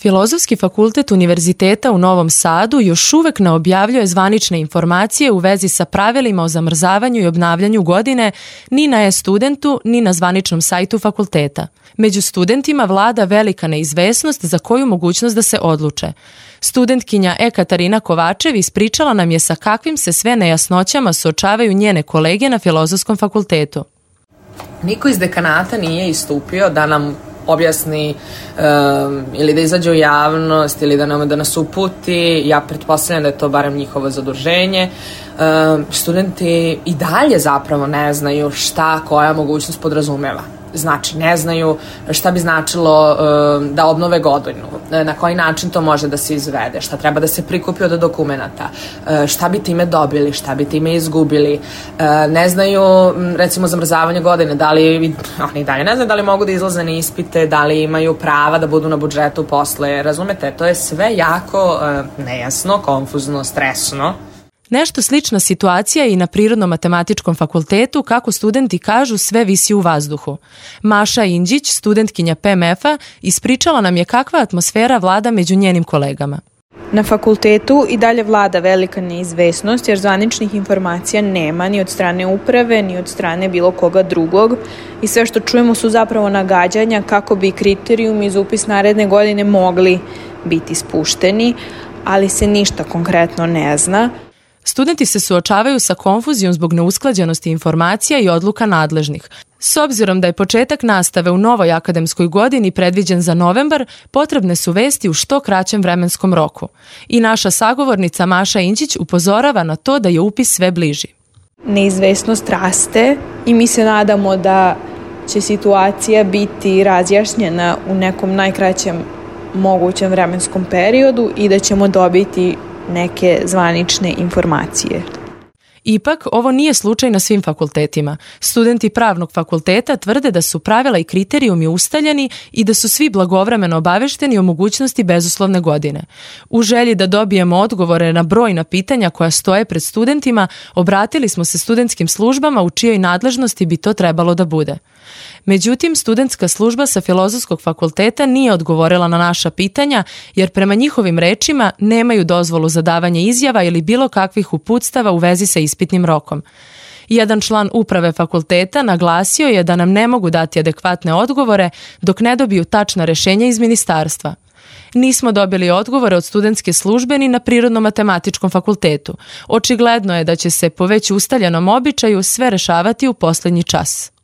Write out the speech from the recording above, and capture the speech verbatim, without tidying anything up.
Filozofski fakultet Univerziteta u Novom Sadu još uvek ne objavljuje zvanične informacije u vezi sa pravilima o zamrzavanju i obnavljanju godine ni na e-studentu, ni na zvaničnom sajtu fakulteta. Među studentima vlada velika neizvesnost za koju mogućnost da se odluče. Studentkinja E. Katarina Kovačev ispričala nam je sa kakvim se sve nejasnoćama suočavaju njene kolege na Filozofskom fakultetu. Niko iz dekanata nije istupio da nam objasni um, ili da izađe u javnost ili da, nam, da nas uputi. Ja pretpostavljam da je to barem njihovo zaduženje. Um, studenti i dalje zapravo ne znaju šta koja mogućnost podrazumeva. Znači, ne znaju šta bi značilo uh, da obnove godinu, na koji način to može da se izvede, šta treba da se prikupi od dokumenta, uh, šta bi time dobili, šta bi time izgubili. Uh, ne znaju, recimo, zamrzavanje godine, da li, oni dalje ne znaju da li mogu da izlaze na ispite, da li imaju prava da budu na budžetu posle, razumete, to je sve jako uh, nejasno, konfuzno, stresno. Nešto slična situacija je i na Prirodno-matematičkom fakultetu, kako studenti kažu, sve visi u vazduhu. Maša Inđić, studentkinja P M F-a, ispričala nam je kakva atmosfera vlada među njenim kolegama. Na fakultetu i dalje vlada velika neizvesnost jer zvaničnih informacija nema ni od strane uprave, ni od strane bilo koga drugog i sve što čujemo su zapravo nagađanja kako bi kriterijumi za upis naredne godine mogli biti spušteni, ali se ništa konkretno ne zna. Studenti se suočavaju sa konfuzijom zbog neusklađenosti informacija i odluka nadležnih. S obzirom da je početak nastave u novoj akademskoj godini predviđen za novembar, potrebne su vesti u što kraćem vremenskom roku. I naša sagovornica Maša Inđić upozorava na to da je upis sve bliži. Neizvesnost raste i mi se nadamo da će situacija biti razjašnjena u nekom najkraćem mogućem vremenskom periodu i da ćemo dobiti neke zvanične informacije. Ipak, ovo nije slučaj na svim fakultetima. Studenti Pravnog fakulteta tvrde da su pravila i kriterijumi ustaljeni i da su svi blagovremeno obavešteni o mogućnosti bezuslovne godine. U želji da dobijemo odgovore na brojna pitanja koja stoje pred studentima, obratili smo se studentskim službama u čijoj nadležnosti bi to trebalo da bude. Međutim, studentska služba sa Filozofskog fakulteta nije odgovorila na naša pitanja, jer prema njihovim rečima nemaju dozvolu za davanje izjava ili bilo kakvih uputstava u vezi sa ispitnim rokom. Jedan član uprave fakulteta naglasio je da nam ne mogu dati adekvatne odgovore dok ne dobiju tačna rešenja iz ministarstva. Nismo dobili odgovore od studentske službe ni na Prirodno-matematičkom fakultetu. Očigledno je da će se po već ustaljenom običaju sve rešavati u poslednji čas.